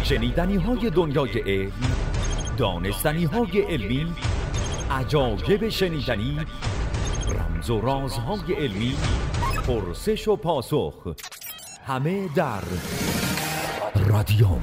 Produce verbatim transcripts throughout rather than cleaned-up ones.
شنیدنی های دنیای علم، دانستنی های علمی، عجایب شنیدنی، رمز و رازهای علمی، پرسش و پاسخ، همه در رادیوم.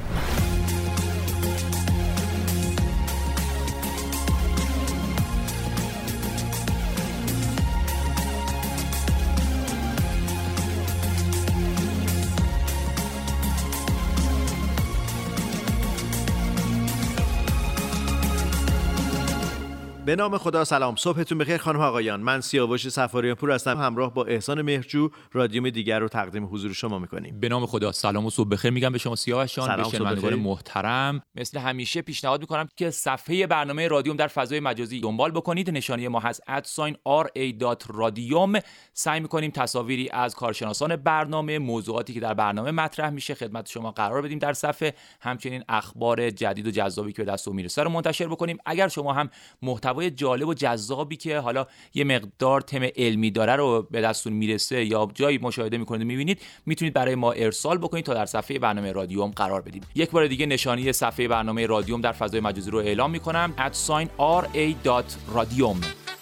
به نام خدا. سلام، صبحتون بخیر خانم آقایان. من سیاوش صفاریان پور هستم، همراه با احسان مهرجو رادیوم دیگر رو تقدیم حضور شما میکنیم. به نام خدا. سلام و صبح بخیر میگم به شما سیاوش جان، به شنوندگان محترم. مثل همیشه پیشنهاد میکنم که صفحه برنامه رادیوم در فضای مجازی دنبال بکنید. نشانی ما هست ات ساین آر ای دات رادیوم. سعی میکنیم تصاویری از کارشناسان برنامه، موضوعاتی که در برنامه مطرح میشه خدمت شما قرار بدیم در صفحه. همچنین اخبار جدید و جذابی که به دستمون میرسه رو منتشر بکنیم. اگر شما هم محتوای جالب و جذابی که حالا یه مقدار تم علمی داره رو به دستتون میرسه یا جایی مشاهده میکنید میبینید، میتونید برای ما ارسال بکنید تا در صفحه برنامه رادیوم قرار بدیم. یک بار دیگه نشانی صفحه برنامه رادیوم در فضای مجازی رو اعلام میکنم ات ساین آر ای دات رادیوم.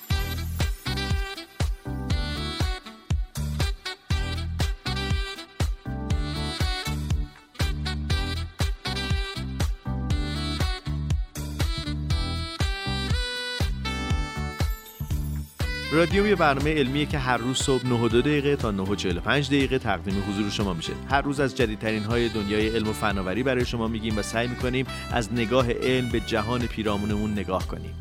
رادیوم یه برنامه علمیه که هر روز صبح نه و دو دقیقه تا نه و چهل و پنج دقیقه تقدیم حضور شما میشه. هر روز از جدیدترین های دنیای علم و فناوری برای شما میگیم و سعی میکنیم از نگاه علم به جهان پیرامونمون نگاه کنیم.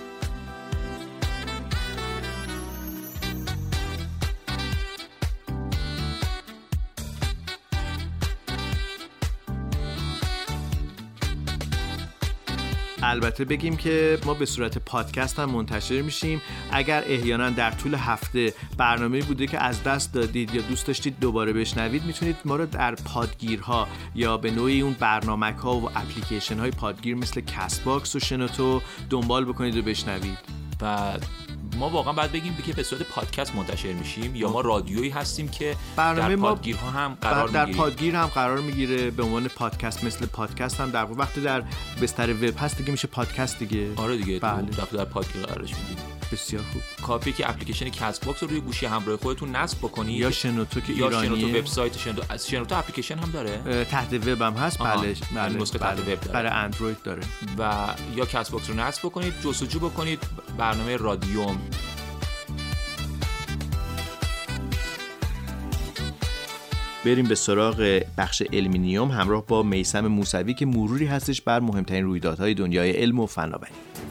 البته بگیم که ما به صورت پادکست هم منتشر میشیم. اگر احیانا در طول هفته برنامه‌ای بوده که از دست دادید یا دوست داشتید دوباره بشنوید، میتونید ما رو در پادگیرها یا به نوعی اون برنامه‌ها و اپلیکیشن های پادگیر مثل کست باکس و شنوتو دنبال بکنید و بشنوید. و ما واقعا باید بگیم که به صورت پادکست منتشر میشیم یا ما رادیویی هستیم که در پادگیرها هم قرار در میگیره. در پادگیر هم قرار میگیره به عنوان پادکست. مثل پادکست هم در وقتی در بستر وب هست دیگه میشه پادکست دیگه. آره دیگه. بله. تو در پادگیر قرارش میدیم. بسیار خوب. کافیه که اپلیکیشن کست باکس رو روی گوشی همراه خودتون نصب بکنید یا شنوتو که ایرانیه، یا شنوتو وبسایت شنوتو. از شنوتو اپلیکیشن هم داره تحت وب هم هست. بله بله نسخه تحت وب داره، برای اندروید داره. و یا کست باکس رو نصب بکنید، جستجو بکنید برنامه رادیوم. بریم به سراغ بخش علمینیوم همراه با میثم موسوی که مروری هستش بر مهمترین رویدادهای دنیای علم و فناوری.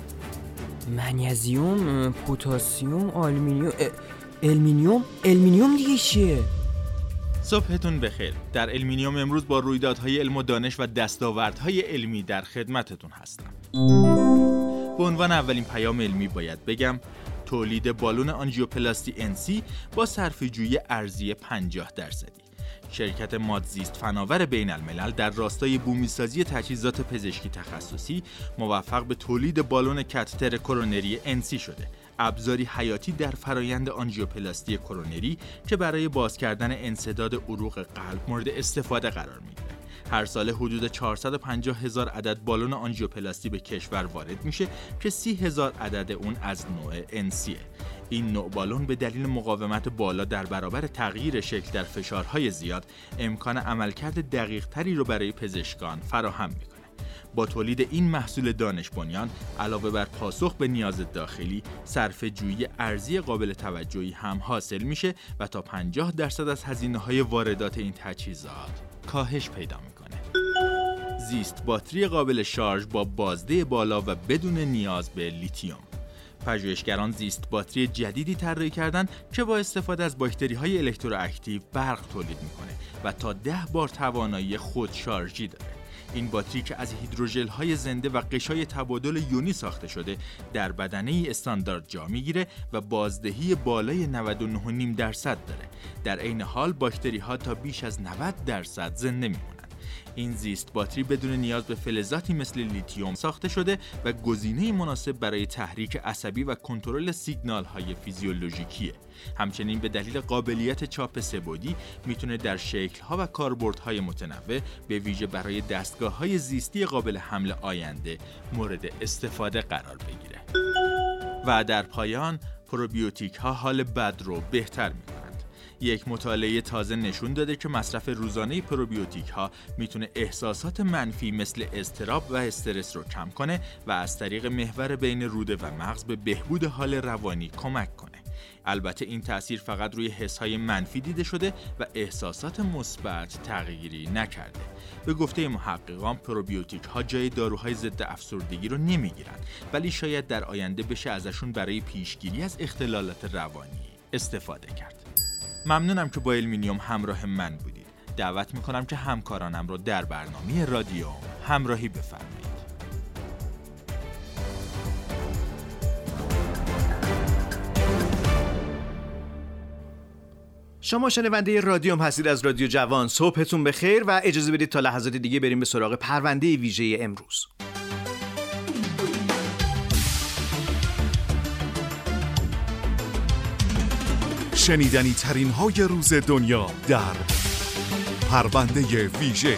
منیزیم، پتاسیم، آلومینیوم، المینیوم. المینیوم دیگه چیه؟ صبحتون بخیر. در علمینیوم امروز با رویدادهای علم و دانش و دستاوردهای علمی در خدمتتون هستم. به عنوان اولین پیام علمی باید بگم تولید بالون آنژیوپلاستی انسی با صرفه‌جویی ارزی پنجاه درصدی. شرکت مادزیست فناور بین الملل در راستای بومیسازی تجهیزات پزشکی تخصصی موفق به تولید بالون کاتتر کرونری انسی شده، ابزاری حیاتی در فرایند آنژیوپلاستی کرونری که برای باز کردن انسداد عروق قلب مورد استفاده قرار میگیره. هر سال حدود چهارصد و پنجاه هزار عدد بالون آنژیوپلاستی به کشور وارد میشه که سی هزار عدد اون از نوع انسیه. این نوع بالون به دلیل مقاومت بالا در برابر تغییر شکل در فشارهای زیاد امکان عملکرد دقیق تری رو برای پزشکان فراهم میکنه. با تولید این محصول دانش بنیان علاوه بر پاسخ به نیاز داخلی، صرفه‌جویی ارزی قابل توجهی هم حاصل میشه و تا پنجاه درصد از هزینه‌های واردات این تجهیزات کاهش پیدا میکنه. زیست باتری قابل شارژ با بازده بالا و بدون نیاز به لیتیوم. پژوهشگران زیست باتری جدیدی طراحی کردند که با استفاده از باکتری‌های الکترواکتیو برق تولید میکنه و تا ده بار توانایی خودشارژی داره. این باتری که از هیدروژل‌های زنده و غشای تبادل یونی ساخته شده در بدنه استاندارد جا میگیره و بازدهی بالای نود و نه و نیم درصد داره. در عین حال باکتری‌ها تا بیش از نود درصد زنده میمونن. این زیست باتری بدون نیاز به فلزاتی مثل لیتیوم ساخته شده و گزینه مناسب برای تحریک عصبی و کنترل سیگنال‌های فیزیولوژیکیه. همچنین به دلیل قابلیت چاپ سه‌بعدی میتونه در شکل‌ها و کاربردهای متنوع به ویژه برای دستگاه‌های زیستی قابل حمل آینده مورد استفاده قرار بگیره. و در پایان پروبیوتیک ها حال بد رو بهتر می‌کنند. یک مطالعه تازه نشون داده که مصرف روزانه پروبیوتیک ها میتونه احساسات منفی مثل اضطراب و استرس رو کم کنه و از طریق محور بین روده و مغز به بهبود حال روانی کمک کنه. البته این تأثیر فقط روی حس‌های منفی دیده شده و احساسات مثبت تغییری نکرده. به گفته محققان پروبیوتیک ها جای داروهای ضد افسردگی رو نمیگیرن، ولی شاید در آینده بشه ازشون برای پیشگیری از اختلالات روانی استفاده کرد. ممنونم که با المینیوم همراه من بودید. دعوت میکنم که همکارانم رو در برنامه رادیو همراهی بفرمایید. شما شنونده رادیوم هستید از رادیو جوان. صبحتون بخیر و اجازه بدید تا لحظات دیگه بریم به سراغ پرونده ویژه امروز. شنیدنی ترین های روز دنیا در پرونده ویژه.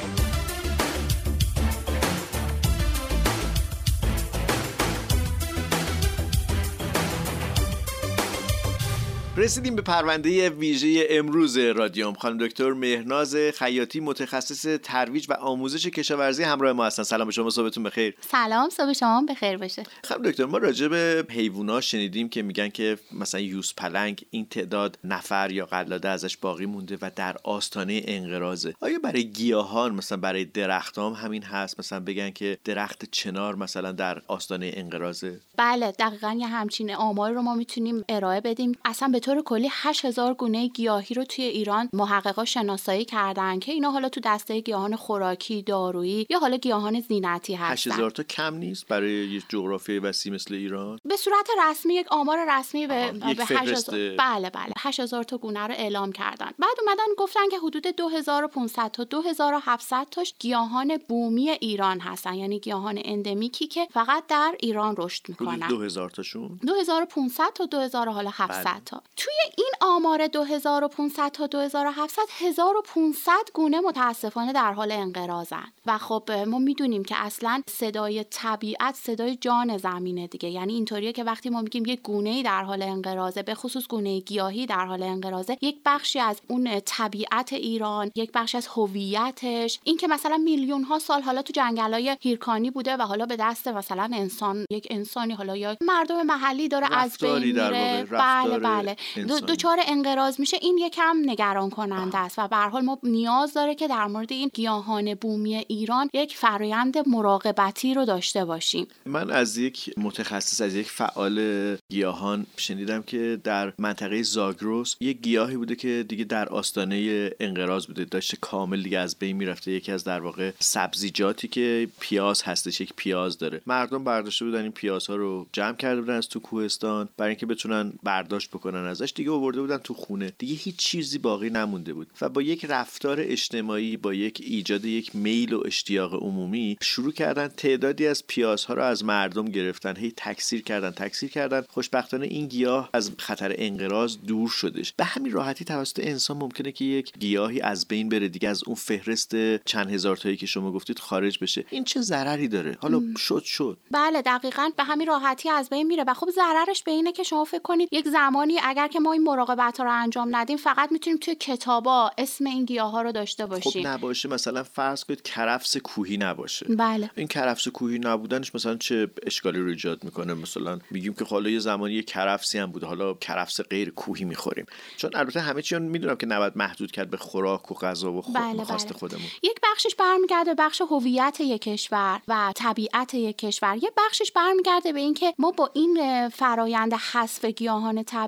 رسیدیم به پرونده ویژه امروز رادیوم. خانم دکتر مهرناز خیاطی متخصص ترویج و آموزش کشاورزی همراه ما هستن. سلام به شما، صبحتون بخیر. سلام، صبح شما بخیر باشه. خانم دکتر، ما راجع به حیوونا شنیدیم که میگن که مثلا یوز پلنگ این تعداد نفر یا قلاده ازش باقی مونده و در آستانه انقراضه. آیا برای گیاهان مثلا برای درختام همین هست؟ مثلا بگن که درخت چنار مثلا در آستانه انقراضه؟ بله، دقیقاً یه همچین آمار رو ما میتونیم ارائه بدیم. اصلا به طور کلی هشت هزار گونه گیاهی رو توی ایران محققا شناسایی کردن که اینا حالا تو دسته گیاهان خوراکی، دارویی یا حالا گیاهان زینتی هستن. هشت هزار تا کم نیست برای یه جغرافیای وسیع مثل ایران؟ به صورت رسمی یک آمار رسمی به به هشت هزار بله بله هشت هزار تا گونه رو اعلام کردن. بعد اومدن گفتن که حدود دو هزار و پانصد تا دو هزار و هفتصد تاش گیاهان بومی ایران هستن، یعنی گیاهان اندمیکی که فقط در ایران رشد میکنن. دو هزار تاشون دو هزار و پانصد تا دو هزار و هفتصد تا. توی این آمار دو هزار و پانصد تا دو هزار و هفتصد هزار و پانصد گونه متاسفانه در حال انقراضن و خب ما میدونیم که اصلا صدای طبیعت صدای جان زمینه دیگه. یعنی اینطوریه که وقتی ما میگیم یک گونه‌ای در حال انقراضه، به خصوص گونه گیاهی در حال انقراضه، یک بخشی از اون طبیعت ایران، یک بخش از هویتش، این که مثلا میلیون ها سال حالا تو جنگل‌های هیرکانی بوده و حالا به دست مثلا انسان، یک انسانی حالا یا مردم محلی داره از بین میره، بله بله دوچار انقراض میشه، این یکم نگران کننده است و به هر حال ما نیاز داره که در مورد این گیاهان بومی ایران یک فرآیند مراقبتی رو داشته باشیم. من از یک متخصص، از یک فعال گیاهان شنیدم که در منطقه زاگرس یک گیاهی بوده که دیگه در آستانه انقراض بوده، داشته کامل دیگه از بین میرفته. یکی از در واقع سبزیجاتی که پیاز هستش، یک پیاز داره. مردم برداشته بودن این پیازها رو جمع کرده بودن از تو کوهستان برای اینکه بتونن برداشت بکنن ازش، دیگه آورده بودن تو خونه، دیگه هیچ چیزی باقی نمونده بود و با یک رفتار اجتماعی، با یک ایجاد یک میل و اشتیاق عمومی شروع کردن تعدادی از پیازها رو از مردم گرفتن، هی تکثیر کردن تکثیر کردن. خوشبختانه این گیاه از خطر انقراض دور شدش. به همین راحتی توسط انسان ممکنه که یک گیاهی از بین بره، دیگه از اون فهرست چند هزار تایی که شما گفتید خارج بشه. این چه ضرری داره؟ حالا م. شد شد بله دقیقاً به همین راحتی از بین میره و خب ضررش به اینه که شما فکر کنید یک زمانی اگر که ما این مراقبت ها رو انجام ندیم فقط میتونیم توی کتابا اسم این گیاها رو داشته باشیم. خب نباشه، مثلا فرض کنید کرفس کوهی نباشه. بله. این کرفس کوهی نبودنش مثلا چه اشکالی رو ایجاد میکنه؟ مثلا میگیم که حالا یه زمانی کرفسی هم بوده، حالا کرفس غیر کوهی میخوریم. چون البته همه چی میدونم که نباید محدود کرد به خوراک و غذا و خود بله خواست بله. خودمون. یک بخشش برمیگرده به بخش هویت یک کشور و طبیعت یک کشور. یک بخشش برمیگرده به اینکه ما با این فرایند حذف گیاهان طبیعی در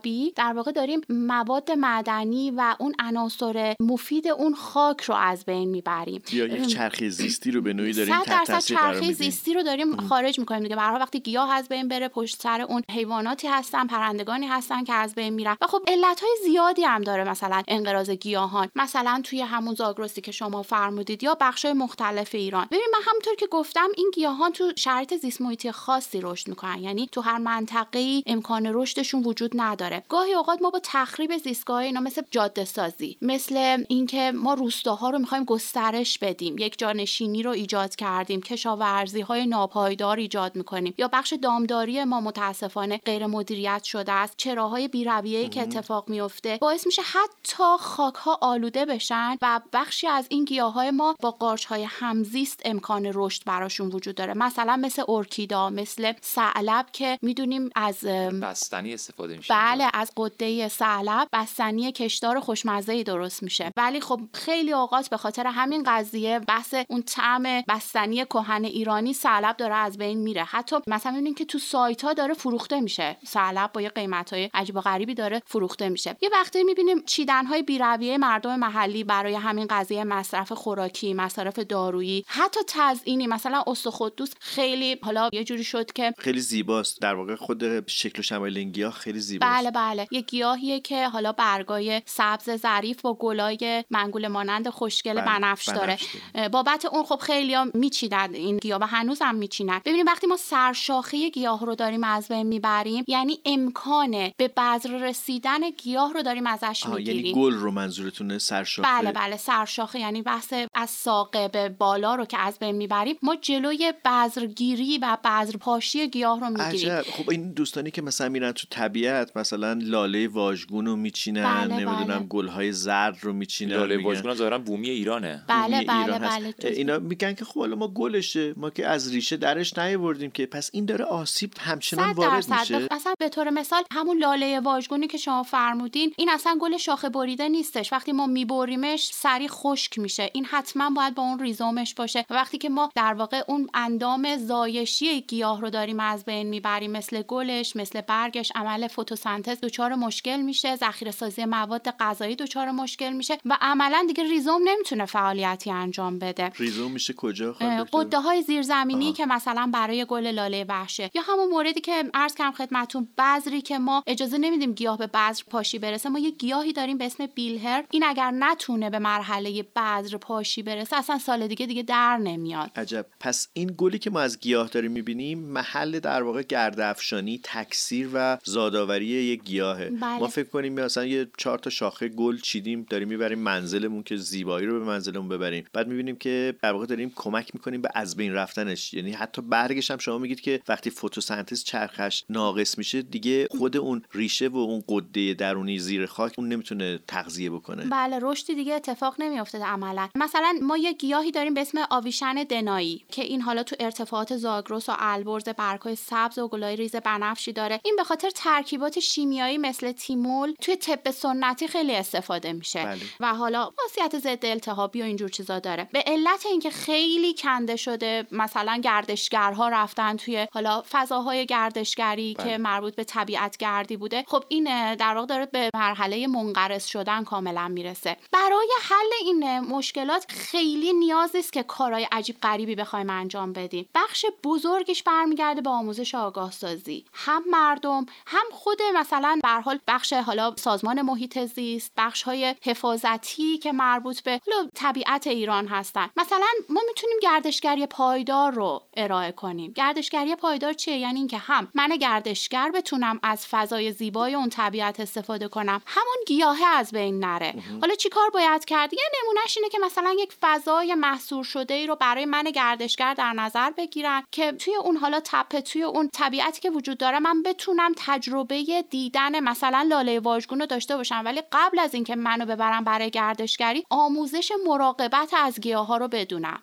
در واقع داریم مواد معدنی و اون عناصر مفید اون خاک رو از بین میبریم. یا یک چرخه زیستی رو به نوعی داریم تحت تاثیر قرار میدیم. چرخه زیستی رو داریم خارج میکنیم دیگه. به هر حال وقتی گیاه از بین بره، پشت سر اون حیواناتی هستن، پرندگانی هستن که از بین میرن. و خب علتهای زیادی هم داره مثلا انقراض گیاهان، مثلا توی همون زاگرسی که شما فرمودید یا بخشای مختلف ایران. ببین من همونطور که گفتم این گیاهان تو شرایط زیست محیطی خاصی رشد میکنن، یعنی تو هر منطقه‌ای امکان رشدشون وجود نداره. گاهی اوقات ما با تخریب زیستگاه اینا مثل جاده سازی، مثل اینکه ما روستاها رو میخوایم گسترش بدیم، یک جانشینی رو ایجاد کردیم، کشاورزی‌های ناپایدار ایجاد میکنیم، یا بخش دامداری ما متاسفانه غیر مدیریت شده است، چراهای بی‌رویه‌ای که اتفاق میفته باعث میشه حتی خاک‌ها آلوده بشن و بخشی از این گیاهای ما با قارچ‌های همزیست امکان رشد براشون وجود داره. مثلا مثل ارکیدا، مثل ثعلب که میدونیم از بستنی استفاده میشه. بله، از قده ثعلب بستنی کشدار خوشمزه‌ای درست میشه. ولی خب خیلی اوقات به خاطر همین قضیه بحث اون طعم بستنی کهن ایرانی ثعلب داره از بین میره. حتی مثلا میبینیم که تو سایت‌ها داره فروخته میشه، ثعلب با یه قیمت‌های عجیب و غریبی داره فروخته میشه. یه وقتی میبینیم چیدن‌های بی‌رویه مردم محلی برای همین قضیه مصرف خوراکی، مصرف دارویی، حتی تزیینی. مثلا استخوان خیلی حالا یه جوری شد که خیلی زیباست، در واقع خود شکل و شمایل این گیاه خیلی زیباست. بله بله، یه گیاهیه که حالا برگای سبز ظریف با گلای منگول مانند خوشگل بنفش داره. بابت اون خب خیلی‌ها میچیدن این گیاه و هنوزم میچینن. ببینید وقتی ما سرشاخه گیاه رو داریم از بین میبریم، یعنی امکان به بذر رسیدن گیاه رو داریم ازش میگیریم. یعنی گل رو منظورتونه سرشاخه؟ بله بله، سرشاخه یعنی بحث از ساقه به بالا رو که از بین میبریم، ما جلوی بذرگیری و بذرپاشی گیاه رو میگیریم. عجب. خب این دوستانی که مثلا میرن تو طبیعت، مثلا لاله واژگون رو میچینن، بله نمیدونم بله. گلهای زرد رو میچینن. لاله واژگون ظاهرا بومی ایرانه. بله بله ایران بله. اینا میگن که خب حالا ما گلشه، ما که از ریشه درش نیاوردیم که، پس این داره آسیب همچنان وارد میشه. مثلا به طور مثال همون لاله واژگونی که شما فرمودین، این اصلا گل شاخه بریده نیستش. وقتی ما میبریمش سریع خشک میشه. این حتما باید با اون ریزومش باشه. و وقتی که ما در واقع اون اندام زایشی گیاه رو داریم از بین میبریم، مثل گلش، مثل برگش، عمل فتوسنتز دچار مشکل میشه، ذخیره سازی مواد غذایی دچار مشکل میشه و عملا دیگه ریزوم نمیتونه فعالیتی انجام بده. ریزوم میشه کجا؟ قده های زیرزمینی که مثلا برای گل لاله وحشه، یا همون موردی که عرض کردم خدمتتون، بذری که ما اجازه نمیدیم گیاه به بذر پاشی برسه. ما یه گیاهی داریم به اسم بیلهر، این اگر نتونه به مرحله بذر پاشی برسه اصلا سال دیگه دیگه در نمیاد. عجب. پس این گلی که ما از گیاه داریم میبینیم محل در واقع گرده‌افشانی، تکثیر و زادآوری یک گیاهه. بله. ما فکر کنیم مثلا یه چهار تا شاخه گل چیدیم داریم میبریم منزلمون که زیبایی رو به منزلمون ببریم، بعد میبینیم که در واقع داریم کمک میکنیم به از بین رفتنش. یعنی حتی برگش هم شما میگید که وقتی فتوسنتز چرخش ناقص میشه دیگه خود اون ریشه و اون قده درونی زیر خاک اون نمیتونه تغذیه بکنه. بله، رشدی دیگه اتفاق نمیافته عملا. مثلا ما یه گیاهی داریم به اسم آویشن دنایی که این حالا تو ارتفاعات زاگرس و البرز برگ‌های سبز و گلای ریز بنفشی داره. این به خاطر ترکیبات شیمیایی مثل تیمول توی طب سنتی خیلی استفاده میشه. بله. و حالا خاصیت ضد التهابی و اینجور چیزا داره. به علت اینکه خیلی کنده شده، مثلا گردشگرها رفتن توی حالا فضاهای گردشگری بله. که مربوط به طبیعت گردی بوده، خب این در واقع داره به مرحله منقرض شدن کاملا میرسه. برای حل این مشکلات خیلی نیاز نیست که کارهای عجیب غریبی بخوایم انجام بدیم. بخش بزرگش برمیگرده به آموزش آگاه سازی، هم مردم هم خود مثلا به هر حال بخش حالا سازمان محیط زیست، بخش های حفاظتی که مربوط به حالا طبیعت ایران هستن. مثلا ما میتونیم گردشگری پایدار رو ارائه کنیم. گردشگری پایدار چیه؟ یعنی اینکه هم من گردشگر بتونم از فضای زیبای اون طبیعت استفاده کنم، همون گیاه از بین نره. حالا چیکار باید کرد؟ یه نمونهش اینه که مثلا یک فضای محصور شده ای رو برای من گردشگر در نظر بگیرن که توی اون حالا تپه، توی اون طبیعتی که وجود داره من بتونم تجربه دیدن مثلا لاله واژگون رو داشته باشم، ولی قبل از اینکه منو ببرم برای گردشگری آموزش مراقبت از گیاها رو بدونم.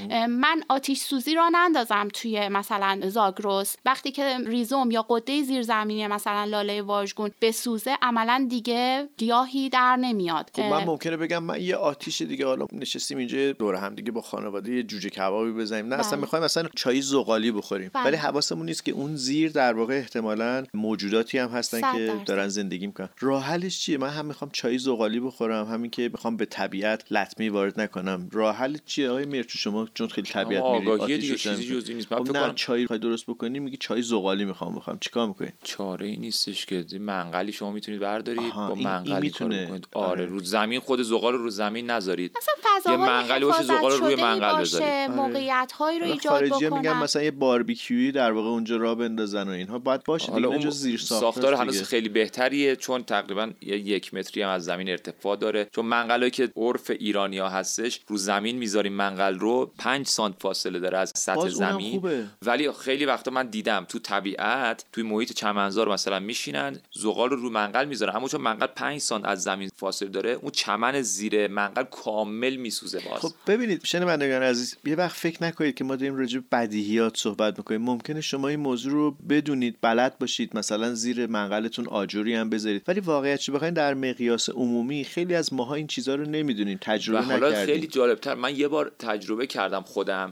من آتش سوزی را نندازم توی مثلا زاگرس، وقتی که ریزوم یا قده زیرزمینی مثلا لاله واژگون بسوزه عملا دیگه گیاهی در نمیاد. خب من ممکنه بگم من یه آتیش دیگه، حالا نشستیم اینجا دور هم دیگه با خانواده یه جوجه کبابی بزنیم، نه اصلا میخوایم مثلا چای زغالی بخوریم، ولی حواسمون نیست که اون زیر در واقع احتمالاً موجوداتی هم هستن که دارن زندگی میکنن. راه حلش چیه؟ من هم میخوام چای زغالی بخورم، همین که میخوام به طبیعت لطمه وارد نکنم. راه حل چیه آقای مرچو؟ شما چون خیلی طبیعت میرید، آگاهی دیگه چیزی جزئی نیست. من فکر کنم چای درست بکنی میگی چای زغالی میخوام بخورم، چیکار میکنید؟ چاره ای نیستش که منقلی شما میتونید بردارید با منقلی کار بکنید. آره. آره رو زمین خود زغال رو رو زمین نذارید، مثلا فضاهای منقلی باشه زغال رو روی منقل بذارید. موقعیت هایی رو ایجاد خارجی بکنن. میگن مثلا یه باربیکیویی در واقع اونجا راه بندازن و اینها باید باشه. حالا اون زیر ساختار هنوز خیلی بهتریه چون تقریبا یه یک متری هم از زمین ارتفاع داره. چون منقلی که عرف ایرانی‌ها هستش رو زمین میذاریم منقل رو پنج سانت فاصله داره از سطح زمین. ولی خیلی وقتا من دیدم تو طبیعت توی محیط چمنزار مثلا میشینن زغال رو رو منقل میذارن، اما چون منقل پنج سانت از زمین فاصله داره اون چمن زیر منقل کامل میسوزه. باز خب ببینید شنوندگان عزیز، یه وقت فکر نکنید که ما داریم راجع به بدیهیات صحبت میکنیم. ممکنه شما این موضوع رو بدونید، بلد باشید، مثلا زیر منقلتون آجوری هم بذارید، ولی واقعیت چه بخواید در مقیاس عمومی خیلی از ماها این چیزا رو نمیدونیم، تجربه نکردیم. حالا خیلی جالبتر، من یه بار تجربه کردم خودم.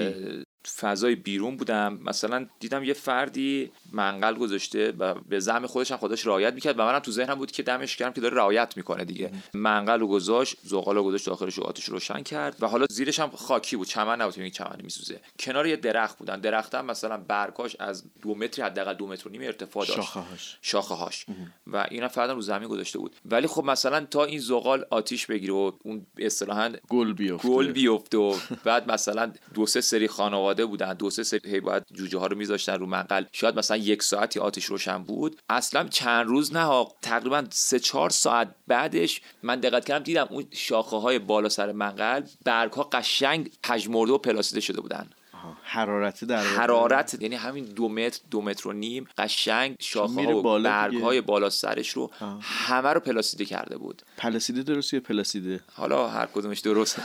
فضای بیرون بودم، مثلا دیدم یه فردی منقل گذاشته و به زعم خودش هم خودش رعایت میکرد و منم تو ذهنم بود که دمش گرم که داره رعایت میکنه دیگه. منقل رو گذاشت، زغال رو گذاشت داخلش، آتش روشن کرد و حالا زیرش هم خاکی بود، چمن نبود، میگه چمن میسوزه. کنار یه درخت بودن، درخت هم مثلا برگاش از دو متری حداقل دو متر و نیم ارتفاع داشت، شاخه‌هاش شاخه‌هاش و اینا فعلا رو زمین گذاشته بود. ولی خب مثلا تا این زغال آتیش بگیره و اون اصطلاحاً گل بیفته گل بیفته و بعد مثلا دو سه سری خانواده بودن، دو سه سری هی باید جوجه ها رو میذاشتن رو منقل، شاید مثلا یک ساعتی آتش روشن بود. اصلا چند روز نه، تقریبا سه چهار ساعت بعدش من دقت کردم دیدم اون شاخه های بالا سر منقل برگ ها قشنگ پژمرده و پلاسیده شده بودن. حرارت در حرارت یعنی همین دو متر دو متر و نیم قشنگ شاخه ها و برگ های بالا سرش رو آه. همه رو پلاسیده کرده بود. پلاسیده درست یا پلاسیده؟ حالا هر کدومش درست.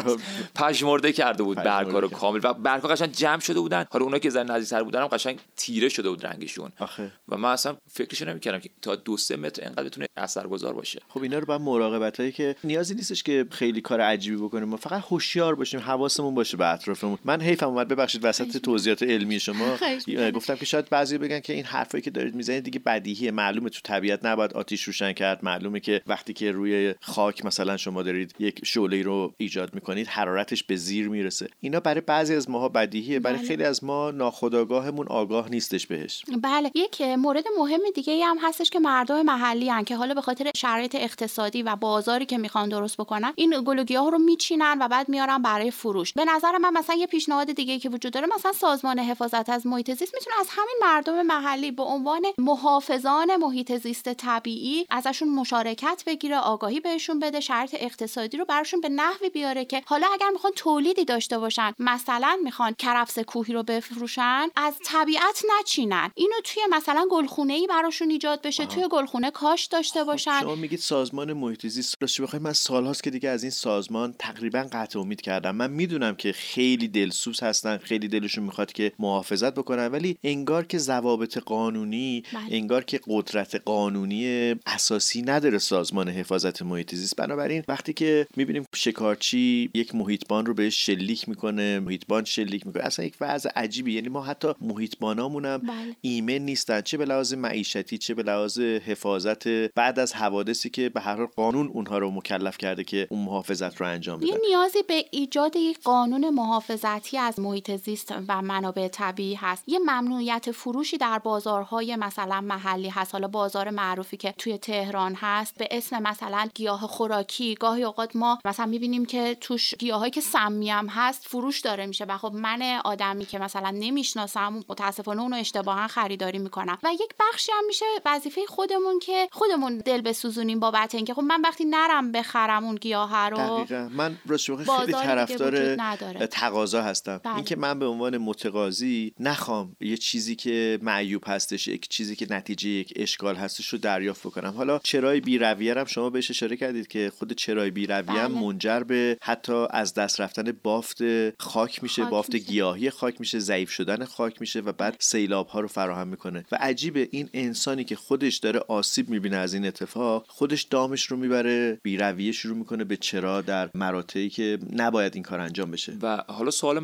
پژمرده کرده بود برگ ها رو کامل و برگ ها قشنگ جمع شده بودن. حالا اونا که زن نزدیک‌تر بودن هم قشنگ تیره شده بود رنگشون. آخه. و من اصلا فکرش نمی‌کردم که تا دو سه متر اینقدر بتونه اثرگذار باشه. خب اینا رو با مراقبتایی که نیازی نیستش که خیلی کار عجیبی بکنیم، ما فقط هوشیار باشیم، حواسمون باشه به اطرافمون. من حیفم اومد ببخشید وسط توضیحات علمی شما گفتم که شاید بعضی بگن که این حرفایی که دارید میزنید دیگه بدیهیه، معلومه تو طبیعت نباید آتش روشن کرد، معلومه که وقتی که روی خاک مثلا شما دارید یک شعله رو ایجاد میکنید حرارتش به زیر میرسه. اینا برای بعضی از ماها بدیهیه، برای خیلی از ما ناخودآگاهمون آگاه نیستش بهش. بله. یک مورد مهم دیگه ای هم هستش که مردم محلی ان که حالا به خاطر شرایط اقتصادی و بازاری که میخوان درست بکنن این گل و گیاه رو میچینن و بعد میارن برای فروش. به نظر من مثلا یه پیشنهاد دیگه ای که وجود داره، مثلا سازمان حفاظت از محیط زیست میتونه از همین مردم محلی به عنوان محافظان محیط زیست طبیعی ازشون مشارکت بگیره، آگاهی بهشون بده، شرایط اقتصادی رو براشون به نحوی بیاره که حالا اگر میخوان تولیدی داشته باشن، مثلا میخوان کرفس کوهی رو بفروشن، از طبیعت نچینن، اینو توی مثلا گلخونه‌ای براشون ایجاد بشه، آه. توی گلخونه کاش داشته باشن. شما میگید سازمان محیط زیست، راستش بخواید من سالهاست که دیگه از این سازمان تقریبا قطع امید کردم. من میدونم که خیلی دلسوز هستن، خیلی دلشون میخواد که محافظت بکنن، ولی انگار که ضوابط قانونی بله. انگار که قدرت قانونی اساسی نداره سازمان حفاظت محیط زیست. بنابراین وقتی که میبینیم شکارچی یک محیطبان رو بهش شلیک میکنه، محیطبان شلیک میکنه، اصلا یک وضع عجیبی. یعنی ما حتی محیطبانامون هم بله. ایمن نیستن، چه به لحاظ معیشتی چه به لحاظ حفاظت بعد از حوادثی که به هر حال قانون اونها رو مکلف کرده که اون محافظت رو انجام بدن. یه نیازی به ایجاد یک قانون محافظتی از محیط زیست و منابع طبیعی هست. یه ممنوعیت فروشی در بازارهای مثلا محلی هست، حالا بازار معروفی که توی تهران هست به اسم مثلا گیاه خوراکی. گاهی اوقات ما مثلا میبینیم که توش گیاهایی که سمی هم هست فروش داره میشه و خب من آدمی که مثلا نمیشناسم متاسفانه اونو اشتباها خریداری میکنم و یک بخشی هم میشه وظیفه خودمون که خودمون دل بسوزونیم بابت اینکه خب من وقتی نرم بخرم اون گیاه رو. دقیقاً. من راستش خیلی طرفدار تقاضا هستم. اینکه من به عنوان متقاضی نخوام یه چیزی که معیوب هستش، یک چیزی که نتیجه یک اشکال هستش رو دریافت بکنم. حالا چرای بی‌رویه هم شما بهش اشاره کردید که خود چرای بی‌رویه هم منجر به حتی از دست رفتن بافت خاک میشه، خاک بافت میشه. گیاهی خاک میشه، ضعیف شدن خاک میشه و بعد سیلاب ها رو فراهم میکنه. و عجیبه این انسانی که خودش داره آسیب میبینه از این اتفاق، خودش دامش رو میبره، بی‌رویه شروع میکنه به چرا در مراتعی که نباید این کار انجام بشه. و حالا سوال من اینه خانم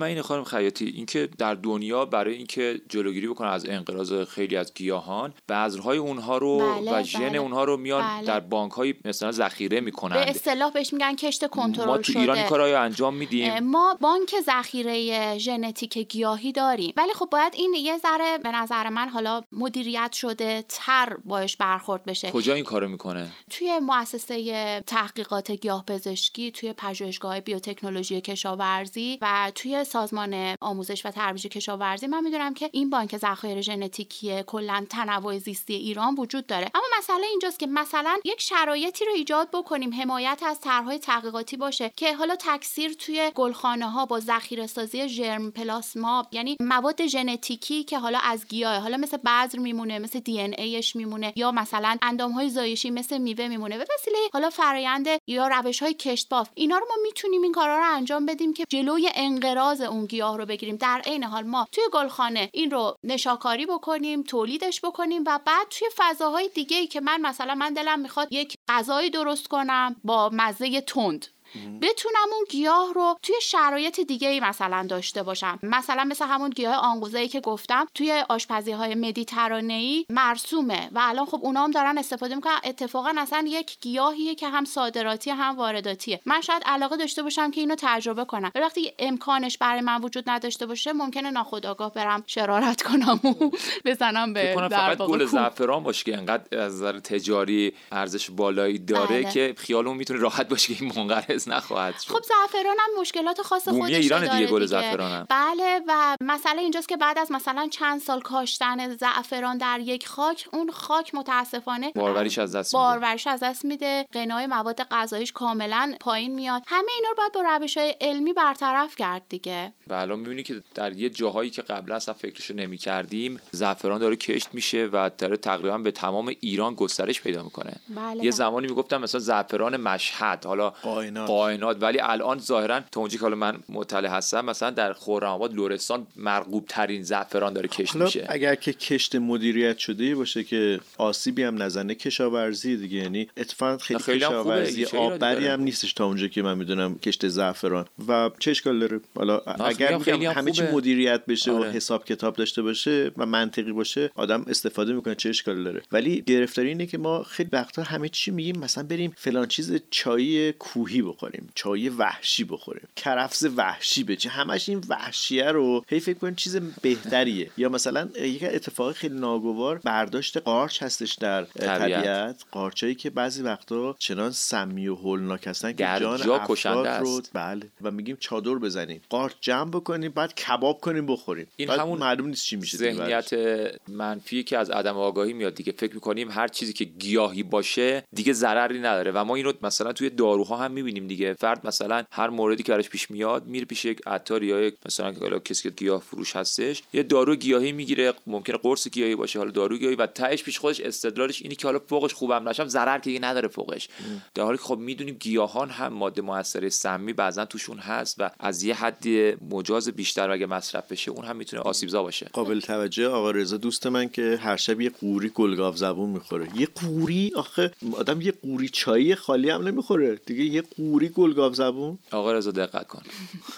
خیاطی، اینکه در دنیا برای اینکه جلوگیری بکنن از انقراض خیلی از گیاهان، بذرهای اونها رو بله، و ژن بله. اونها رو میان بله. در بانک‌های مثلا ذخیره میکنن. به اصطلاح بهش میگن کشت کنترل ما تو شده. ایران این کارا رو انجام میدیم. ما بانک ذخیره ژنتیک گیاهی داریم، ولی خب باید این یه ذره به نظر من حالا مدیریت شده تر باش برخورد بشه. کجا این کارو میکنه؟ توی مؤسسه تحقیقات گیاهپزشکی، توی پژوهشگاه بیوتکنولوژی کشاورزی و توی سازمان آموزش و ترویج کشاورزی من میدونم که این بانک ذخایر ژنتیکی کلا تنوع زیستی ایران وجود داره. اما مسئله اینجاست که مثلا یک شرایطی رو ایجاد بکنیم، حمایت از طرح‌های تحقیقاتی باشه که حالا تکثیر توی گلخانه ها با ذخیره سازی ژرم پلاسما، یعنی مواد ژنتیکی که حالا از گیاه، حالا مثل بذر میمونه، مثل دی ان ایش میمونه، یا مثلا اندام‌های زایشی مثل میوه میمونه، به وسیله حالا فرآیند یا روش‌های کشت بافت، اینا رو ما میتونیم این کارا رو انجام بدیم که جلوی انقراض اون گیاه رو بگیریم. در عین حال ما توی گلخانه این رو نشاکاری بکنیم، تولیدش بکنیم و بعد توی فضاهای دیگه‌ای که من مثلا من دلم میخواد یک غذایی درست کنم با مزه تند، بتونم اون گیاه رو توی شرایط دیگه‌ای مثلا داشته باشم. مثلا مثل همون گیاه آنگوزه‌ای که گفتم توی آشپزی‌های مدیترانه‌ای مرسومه و الان خب اونا هم دارن استفاده میکنن. اتفاقا اصلا یک گیاهیه که هم صادراتی هم وارداتیه. من شاید علاقه داشته باشم که اینو تجربه کنم، ولی وقتی امکانش برای من وجود نداشته باشه ممکنه ناخودآگاه برم شرارت کنم و بزنم به در فقط واقع گل زعفران باشه که انقدر از نظر تجاری ارزش بالایی داره بله. که خیالمون میتونه راحت باشه که این منقرض نخواهد شد. خب زعفران هم مشکلات خاص خودش داره ایران دیگه گل دیگه. زعفران هم. بله، و مسئله اینجاست که بعد از مثلا چند سال کاشتن زعفران در یک خاک، اون خاک متاسفانه باروریش از دست میده. باروریش از دست میده، غنای مواد غذاییش کاملا پایین میاد. همه اینا رو باید با روش‌های علمی برطرف کرد دیگه. بله، میبینی که در یه جاهایی که قبلا اصلا فکرشو نمی‌کردیم زعفران داره کشت میشه و داره تقریبا به تمام ایران گسترش پیدا میکنه. بله یه زمانی میگفتم مثلا زعفران مشهد، حالا قائنات. قائنات، ولی الان ظاهرا تا اونجایی که حالا من مطلع هستم مثلا در خرم‌آباد، لرستان مرغوب ترین زعفران داره کشت میشه. اگر که کشت مدیریت شده باشه که آسیبی هم نزنه کشاورزی دیگه، یعنی اتفاقا خیلی, خیلی کشاورزی آببری هم نیستش تا اونجایی که من میدونم کشت زعفران و چه اشکال داره. حالا اگر میگم همه چی مدیریت بشه آره. و حساب کتاب داشته باشه و منطقی باشه آدم استفاده میکنه، چه اشکال داره. ولی گرفتاری اینه که ما خیلی وقتا همه چی میگیم مثلا بریم فلان چیز چای کوهی بخوریم، چای وحشی بخوریم، کرفس وحشی بچه، همش این وحشیه رو هی فکر کنیم چیز بهتریه. یا مثلا یک اتفاق خیلی ناگوار برداشت قارچ هستش در طبیعت, طبیعت. قارچایی که بعضی وقتا چنان سمی و هولناک هستن که جان افراد رو بله و میگیم چادر بزنیم، قارچ جمع بکنیم بعد کباب کنیم بخوریم. این همون معلوم نیست چی میشه. ذهنیت منفی که از عدم آگاهی میاد دیگه. فکر میکنیم هر چیزی که گیاهی باشه دیگه ضرری نداره و ما اینو مثلا توی داروها هم میبینیم دیگه. فرد مثلا هر موردی که براش پیش میاد میره پیش یک عطار یا مثلا کسی که گیاه فروش هستش، یه دارو گیاهی میگیره، ممکنه قرص گیاهی باشه، حالا دارو گیاهی، و تهش پیش خودش استدلالش اینی که حالا فوقش خوبم نشم ضرر که نداره فوقش. در حالی که خب میدونیم گیاهان هم ماده موثر سمی بعضن توشون هست و از یه حد مجاز بیشتر اگه مصرف بشه اون هم میتونه آسیبزا باشه. قابل توجه آقا رضا دوست من که هر شب یه قوری گلگاو زبون میخوره. یه قوری آخه آدم یه قوری چای خالی هم نمیخوره دیگه، یه قوری گلگاو زبون. آقا رضا دقت کن.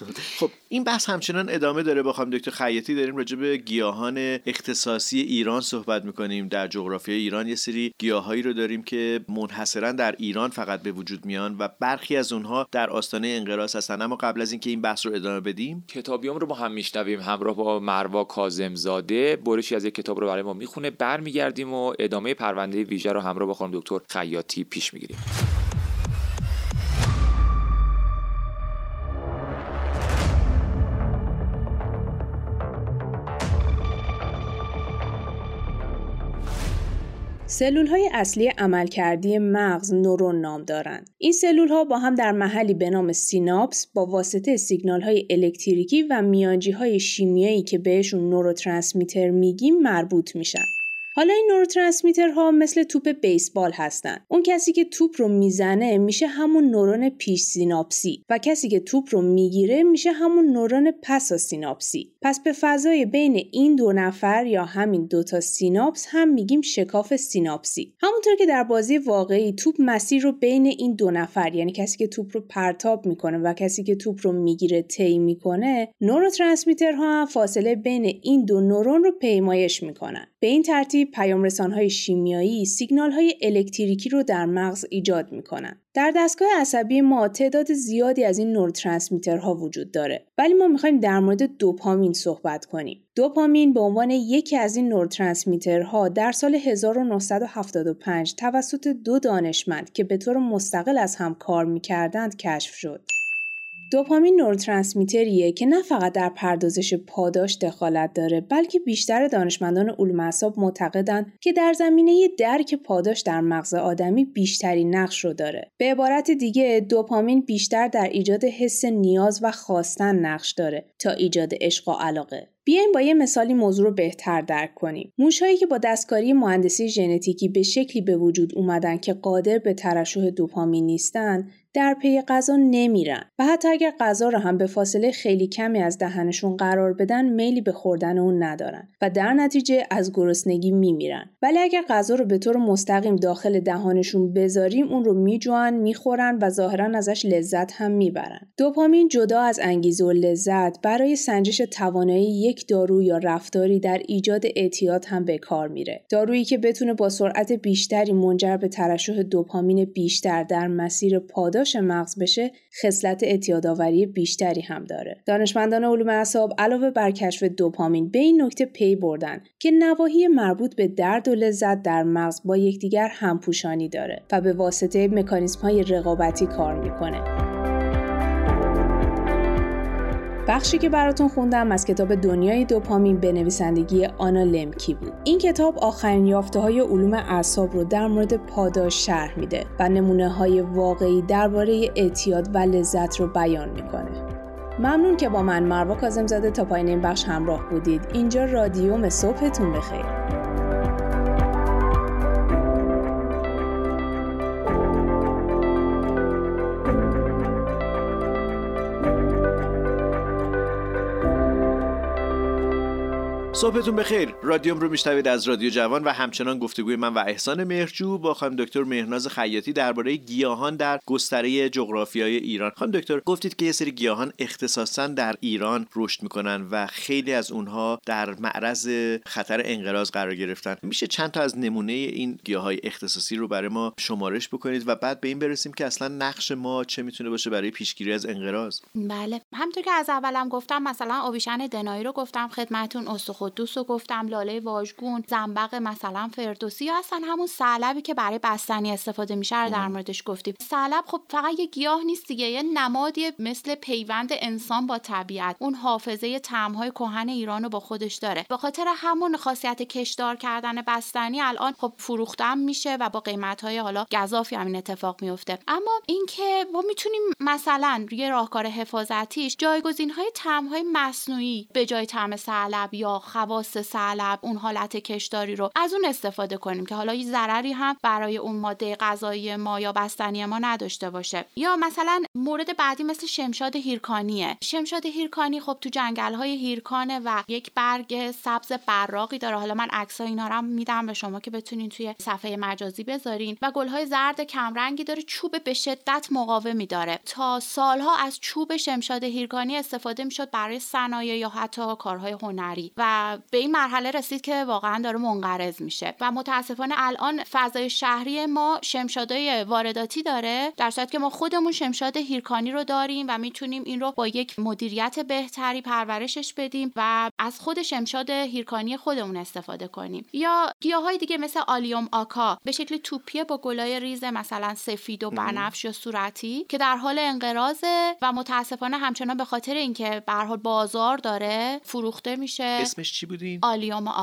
خب این بحث همچنان ادامه داره. بخوام دکتر خیاطی داریم راجع به گیاهان اختصاصی ایران صحبت میکنیم. در جغرافیای ایران یه سری گیاهایی رو داریم که منحصرا در ایران فقط به وجود میان و برخی از اونها در آستانه انقراض هستن. اما قبل از اینکه این بحث رو ادامه بدیم کتابیام رو با هم میشنویم همراه با مروا کاظمزاده. برشی از یک کتاب رو برای ما میخونه، برمیگردیم و ادامه پرونده ویژه رو همراه با خانم دکتر خیاطی پیش میگیریم. سلول‌های اصلی عملکردی مغز نورون نام دارند. این سلول‌ها با هم در محلی به نام سیناپس با واسطه سیگنال‌های الکتریکی و میانجی‌های شیمیایی که بهشون نوروترانسمیتر میگیم مربوط میشن. حالا این نوروترانسمیترها مثل توپ بیسبال هستن. اون کسی که توپ رو میزنه میشه همون نورون پیش سیناپسی و کسی که توپ رو میگیره میشه همون نورون پسا سیناپسی. پس به فضای بین این دو نفر یا همین دوتا سیناپس هم میگیم شکاف سیناپسی. همونطور که در بازی واقعی توپ مسیر رو بین این دو نفر، یعنی کسی که توپ رو پرتاب میکنه و کسی که توپ رو میگیره طی میکنه، نوروترانسمیترها هم فاصله بین این دو نورون رو پیمایش میکنن. به این ترتیب پیامرسان‌های شیمیایی سیگنال‌های الکتریکی رو در مغز ایجاد میکنن. در دستگاه عصبی ما تعداد زیادی از این نوروترانسمیترها وجود داره، ولی ما میخوایم در مورد دوپامین صحبت کنیم. دوپامین به عنوان یکی از این نوروترانسمیترها در سال هزار و نهصد و هفتاد و پنج توسط دو دانشمند که به طور مستقل از هم کار میکردند کشف شد. دوپامین نوروترانسمیتریه که نه فقط در پردازش پاداش دخالت داره، بلکه بیشتر دانشمندان علوم اعصاب معتقدند که در زمینه درک پاداش در مغز آدمی بیشترین نقش رو داره. به عبارت دیگه دوپامین بیشتر در ایجاد حس نیاز و خواستن نقش داره تا ایجاد عشق و علاقه. بیایم با یه مثالی موضوع رو بهتر درک کنیم. موش‌هایی که با دستکاری مهندسی ژنتیکی به شکلی به وجود اومدن که قادر به ترشح دوپامین نیستن، در پی غذا نمیرن و حتی اگر غذا رو هم به فاصله خیلی کمی از دهنشون قرار بدن میلی به خوردن اون ندارن و در نتیجه از گرسنگی میمیرن. ولی اگر غذا رو به طور مستقیم داخل دهانشون بذاریم اون رو میجوان، میخورن و ظاهرا ازش لذت هم میبرن. دوپامین جدا از انگیزه و لذت برای سنجش توانایی یک دارو یا رفتاری در ایجاد اعتیاد هم به کار میره. دارویی که بتونه با سرعت بیشتری منجر به ترشح دوپامین بیشتر در مسیر پاداش مغز بشه، خصلت اعتیادآوری بیشتری هم داره. دانشمندان علوم اعصاب علاوه بر کشف دوپامین به این نکته پی بردن که نواحی مربوط به درد و لذت در مغز با یکدیگر همپوشانی داره و به واسطه مکانیزم‌های رقابتی کار میکنه. بخشی که براتون خوندم از کتاب دنیای دوپامین به نویسندگی آنا لمکی بود. این کتاب آخرین یافته‌های علوم اعصاب رو در مورد پاداش شرح میده و نمونه‌های واقعی درباره اعتیاد و لذت رو بیان میکنه. ممنون که با من مروه کاظم‌زاده تا پایین این بخش همراه بودید. اینجا رادیوم صبحتون بخیر. صبحتون بخیر. رادیوم رو میشنوید از رادیو جوان و همچنان گفتگوی من و احسان مهرجو با خانم دکتر مهرناز خیاطی درباره گیاهان در گستره جغرافیایی ایران. خانم دکتر گفتید که یه سری گیاهان اختصاصاً در ایران رشد میکنن و خیلی از اونها در معرض خطر انقراض قرار گرفتن. میشه چند تا از نمونه این گیاهای اختصاصی رو برای ما شمارش بکنید و بعد به این برسیم که اصلا نقش ما چه میتونه باشه برای پیشگیری از انقراض؟ بله، همونطور که از اولم گفتم، مثلا آویشن دنایی رو گفتم خدمتتون، استخواددوست رو گفتم، لاله واژگون، زنبق مثلا فردوسی، یا اصلا همون ثعلبی که برای بستنی استفاده میشه رو در موردش گفتیم. ثعلب خب فقط یه گیاه نیست دیگه، یه نمادی مثل پیوند انسان با طبیعت. اون حافظه طعم‌های کهن ایران رو با خودش داره. به خاطر همون خاصیت کشدار کردن بستنی الان خب فروختم میشه و با قیمت‌های حالا گزافی همین اتفاق میفته. اما اینکه ما میتونیم مثلا روی راهکار حفاظتیش جایگزین‌های طعم‌های مصنوعی به جای طعم ثعلب یا خواص ثعلب، اون حالت کشداری رو از اون استفاده کنیم که حالا یه ضرری هم برای اون ماده غذایی ما یا بستنی ما نداشته باشه. یا مثلا مورد بعدی مثل شمشاد هیرکانیه. شمشاد هیرکانی خب تو جنگل‌های هیرکانه و یک برگ سبز براقی داره. حالا من عکسای اینا رو میدم به شما که بتونین توی صفحه مجازی بذارین. و گل‌های زرد کمرنگی داره، چوب به شدت مقاومی داره. تا سالها از چوب شمشاد هیرکانی استفاده میشد برای صنایع یا حتی کارهای هنری و به این مرحله رسید که واقعا داره منقرض میشه و متاسفانه الان فضای شهری ما شمشادهای وارداتی داره، در صورتی که ما خودمون شمشاد هیرکانی رو داریم و میتونیم این رو با یک مدیریت بهتری پرورشش بدیم و از خود شمشاد هیرکانی خودمون استفاده کنیم. یا گیاهای دیگه مثل آلیوم آکا به شکل توپیه با گلای ریز مثلا سفید و بنفش یا صورتی که در حال انقراضه و متاسفانه همچنان به خاطر اینکه به هر حال بازار داره فروخته میشه. اسمش چی بودین؟ آلیوم آکا.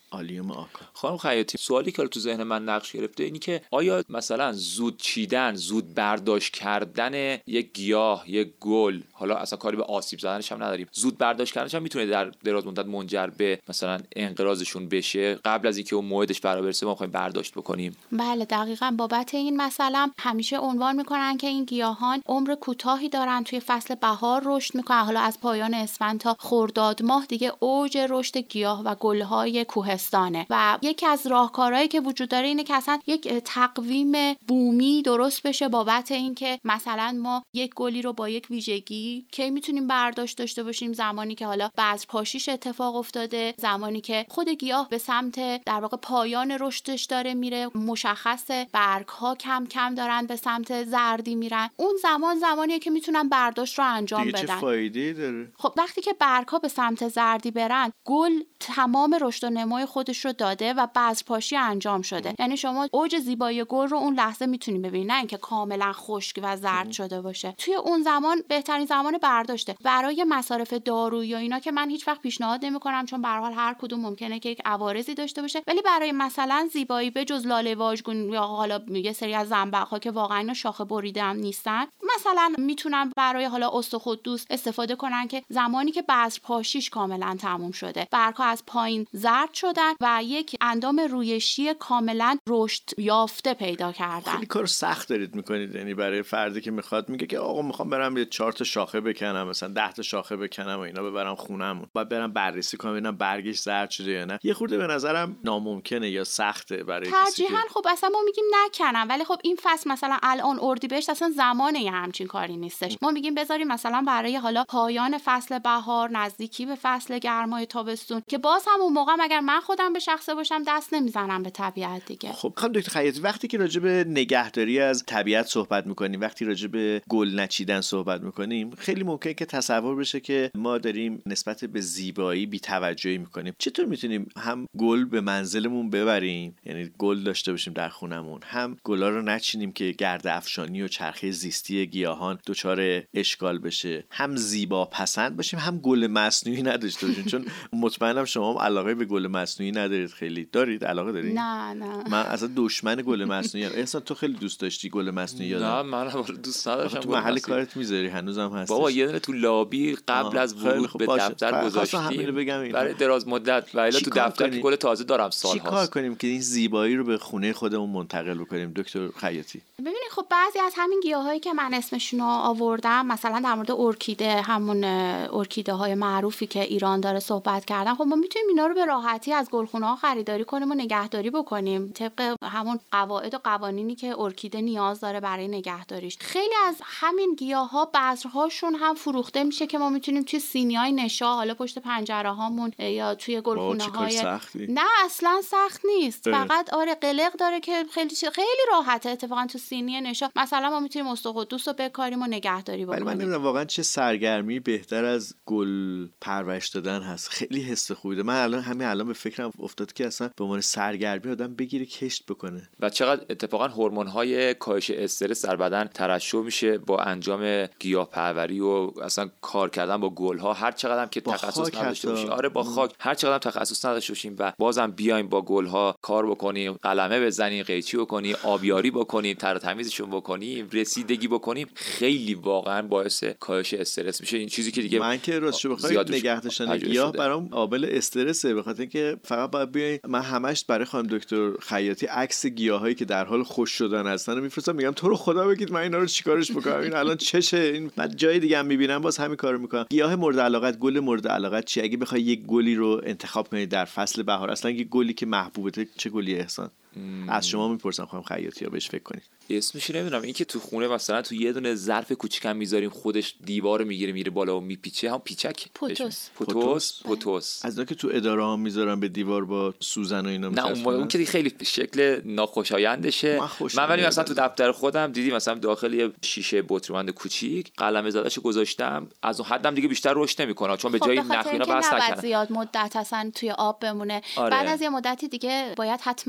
آلیوم آکا. خانم خیاطی، سوالی که تو ذهن من نقش گرفته اینی که آیا مثلا زود چیدن، زود برداشت کردن یک گیاه، یک گل، حالا اصلا کاری به آسیب زدنش هم نداریم، زود برداشت کردنش هم میتونه در دراز مدت منجر به مثلا انقراضشون بشه قبل از اینکه اون موعدش فرا برسه ما بخوایم برداشت بکنیم؟ بله دقیقاً. بابت این مثلا همیشه عنوان میکنن که این گیاهان عمر کوتاهی دارن، توی فصل بهار رشد میکنن، حالا از پایان اسفند تا خرداد ماه دیگه اوج رشد گیاه و گلهای کوهستانه و یکی از راهکارهایی که وجود داره اینه که اصلا یک تقویم بومی درست بشه بابت اینکه مثلا ما یک گلی رو با یک ویژگی که میتونیم برداشت داشته باشیم، زمانی که حالا بذر پاشیش اتفاق افتاده، زمانی که خود گیاه به سمت در واقع پایان رشدش داره میره، مشخصه برگ‌ها کم کم دارن به سمت زردی میرن، اون زمان زمانیه که میتونن برداشت رو انجام دیگه بدن. چه فایده‌ای داره؟ خب وقتی که برگ‌ها به سمت زردی برن، گل تمام رشد و نمای خودش رو داده و بذرپاشی انجام شده. یعنی شما اوج زیبایی گل رو اون لحظه میتونید ببینید، نه اینکه کاملا خشک و زرد شده باشه. توی اون زمان بهترین زمان برداشته. برای مصارف دارویی و اینا که من هیچ وقت پیشنهاد نمی‌کنم، چون به هر حال هر کدوم ممکنه که یک عوارضی داشته باشه، ولی برای مثلا زیبایی به جز لاله واژگون یا حالا یه سری از زنبق‌ها که واقعا اینا شاخه بریده هم نیستن، مثلا میتونن برای حالا استخوان استفاده کنن که زمانی که بذرپاشیش کاملا تموم شده، برگ‌ها از پایین زرد شدن و یک اندام رویشی کاملا رشد یافته پیدا کردن. خیلی کار سخت دارید میکنید، یعنی برای فردی که میخواد میگه که آقا میخوام برم یه چهار تا شاخه بکنم، مثلا ده تا شاخه بکنم و اینا ببرم خونم، بعد برم بررسی کنم ببینم برگش زرد شده یا نه. یه خورده به نظرم ناممکنه یا سخته برای کسی که خب اصلا ما میگیم نکنم، ولی خب این فصل مثلا الان اردیبهشت اصلا زمانه یه همچین کاری نیستش. ما میگیم بذاریم مثلا برای حالا پایان فصل بهار، نزدیکی به فصل گرمای تابستون، که باز هم اون موقع اگر من خودم به شخصه باشم دست نمیزنم به طبیعت دیگه. خب خانم دکتر خیاطی، وقتی که راجع به نگهداری از طبیعت صحبت میکنیم، وقتی راجع به گل نچیدن صحبت میکنیم، خیلی ممکنه که تصور بشه که ما داریم نسبت به زیبایی بی‌توجهی میکنیم. چطور میتونیم هم گل به منزلمون ببریم، یعنی گل داشته باشیم در خونمون، هم گلا رو نچینیم که گرد افشانی و چرخه زیستی گیاهان دچار اشکال بشه، هم زیبا پسند باشیم، هم گل مصنوعی نداشته باشیم؟ چون مطمئنم شما هم علاقه به گل مصنوعی ندارید. خیلی دارید؟ علاقه دارید؟ نه نه من اصلا دشمن گل مصنوعی ام. احسان تو خیلی دوست داشتی گل مصنوعی؟ یادم نه من دوست نداشتم. تو محل کارت میذاری هنوزم هست؟ بابا یه دونه تو لابی قبل از ورود به دفتر گذاشتیم برای دراز مدت، ولی تو دفتر که گل تازه دارم سال هاست. چیکار کنیم که این زیبایی رو به خونه خودمون منتقل بکنیم دکتر خیاطی؟ ببینید خب بعضی از همین گیاهایی که من اسمشون رو آوردم، مثلا در مورد ارکیده، همون ارکیده های معروفی که ایران داره صحبت کردن، خب ما میتونیم اینا رو به راحتی از گلخونه ها خریداری کنیم و نگهداری بکنیم طبق همون قواعد و قوانینی که ارکیده نیاز داره برای نگهداریش. خیلی از همین گیاها بذرهاشون هم فروخته میشه که ما میتونیم توی سینیای نشا، حالا پشت پنجره هامون یا توی گلخونه های، نه اصلا سخت نیست، فقط آره قلق داره که خیلی خیلی راحته. اتفاقا تو سینی نشا مثلا ما میتونیم استخوان رو بکاریم و نگهداری بکنیم. ولی من نمیدونم واقعا چه سرگرمی بهتر از گل پرورش دادن هست. خیلی حس خوبه. من الان همین الان به فکرم افتاد که اصلا به عنوان سرگرمی آدم بگیره کشت بکنه. و چقدر اتفاقا هورمون‌های کاهش استرس در بدن ترشح میشه با انجام گیاهپروری و اصلا کار کردن با گل‌ها. هر چقدر هم که تخصص نداشته باشیم، آره با خاک، هر چقدر هم تخصص نداشته باشیم و بازم بیایم با گل‌ها کار بکنیم، قلمه بزنیم، قیچی بکنیم، آبیاری بکنیم، تر و تمیزشون بکنیم، رسیدگی بکنیم، خیلی واقعا باعث کاهش استرس میشه. این چیزی که دیگه من که راستش بخوام نگه داشتن گیاه برام قابل استرسه، به خاطر اینکه فقط باید بیاین. من همش برای خانم دکتر خیاطی عکس گیاهایی که در حال خشک شدن هستن میفرستم، میگم تو رو خدا بگید من اینا رو چیکارش بکنم، این الان چشه، این بعد جای دیگه هم میبینم باز همین کارو میکنم. گیاه مورد علاقت، گل مورد علاقت چی؟ اگه بخوای یک گلی رو انتخاب کنی در فصل بهار، اصلا یک گلی که محبوبته چه گلی احسان؟ از شما میپرسم خانم خیاطی، ها بهش فکر کنید. اسمش نمیدونم، این که تو خونه مثلا تو یه دونه ظرف کوچیکم میذاریم خودش دیوار میگیره میره بالا و میپیچه، هم پیچک پوتوس پوتوس پوتوس از اون که تو اداره ها میذارن به دیوار با سوزن و اینا. نه اون, اون که خیلی شکل ناخوشایندشه. من ولی مثلا تو دفتر خودم دیدی مثلا داخل یه شیشه بطری‌بند کوچیک قلمه زدهشو گذاشتم، از اون حدم دیگه بیشتر رشد نمیکنه چون به جای نخ اینا بس نکنه، زیاد مدت اصلا توی آب بمونه. آره. بعد از یه مدتی دیگه باید حتما بکاری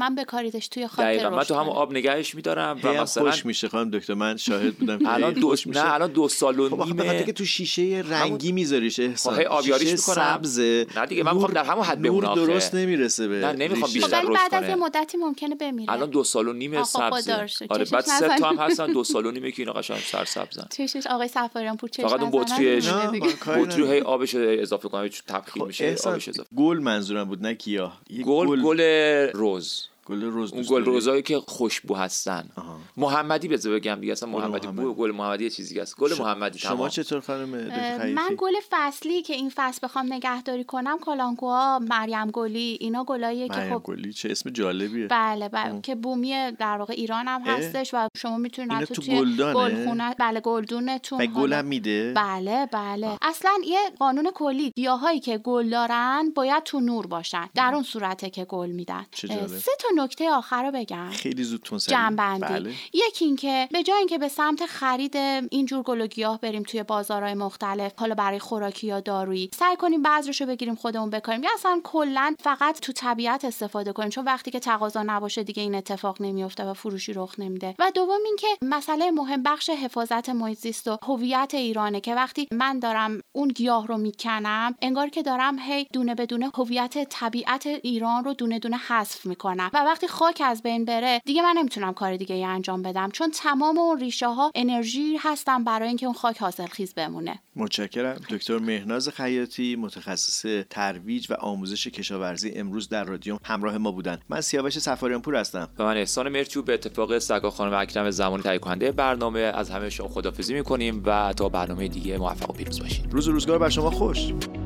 بذاریدش توی خاک رشد دقیقاً من تو همون آب نگهش می‌دارم و مثلا خوش میشه خانم دکتر، من شاهد بودم که الان دو نه الان دو سال و نیمه نیمه که تو شیشه رنگی میذاریش احسان خواهی آبیاریش میکنم سبزه. نه دیگه من میخوام در همون حد بمونه آخه درست نمیرسه به نه نمیخوام بیشتر رشد کنه. رشد بعد از یه کنه مدتی ممکنه بمیره. الان دو سال و نیمه سبزه. آره بعد سه تا هم هستن دو سال و نیمه که اینا قشنگ سرسبزن. چشش آقای سفاریان پور چش فقط اون بطریش بطری هی آبش اضافه کنه چون تبخیر میشه آبش اضافه. گل منظورم بود نه گیاه. گل گل رز. گل رز اون گل رزایی که خوشبو هستن. آها. محمدی بذار بگم دیگه اصلا محمدی بو گل محمدی یه چیزی است. گل محمدی تمام. شما چطور خانم خیاطی؟ من گل فصلی که این فصل بخوام نگهداری کنم کالانکوها، مریم گلی، اینا گلاییه که خب خب گلی چه اسم جالبیه. بله بله که بومی در واقع ایران هم هستش و شما میتونید تو, تو توی گلخونه بله گلدونتون و گلم میده. بله بله آه. اصلا یه قانون کلی گیاهایی که گل دارن باید تو نور باشن، در اون صورته که گل میدن. سه تا نکته آخر بگم خیلی زودتون سری جنبندی. بله. یکی این که به جای اینکه به سمت خرید اینجور گل و گیاه بریم توی بازارهای مختلف حالا برای خوراکی یا دارویی، سعی کنیم بذرشو بگیریم خودمون بکاریم یا اصلا کلا فقط تو طبیعت استفاده کنیم، چون وقتی که تقاضا نباشه دیگه این اتفاق نمیفته و فروشی رخ نمیده. و دوم این که مسئله مهم بخش حفاظت محیط زیست و هویت ایرانه که وقتی من دارم اون گیاه رو میکنم انگار که دارم هی دونه بدونه هویت طبیعت ایران رو دونه دونه حذف میکنم و وقتی خاک از بین بره دیگه من نمیتونم کار دیگه ای انجام بدم، چون تمام اون ریشه ها انرژی هستن برای اینکه اون خاک حاصلخیز بمونه. متشکرم. دکتر مهناز خیاطی متخصص ترویج و آموزش کشاورزی امروز در رادیو همراه ما بودن. من سیاوش سفاریان پور هستم. و من احسان مرچو به اتفاق سگا خانم اکرم زمانی تهیه کننده برنامه از همه شما خداحافظی می‌کنیم و تا برنامه دیگه موفق و پیروز باشید. روز و روزگار بر شما خوش.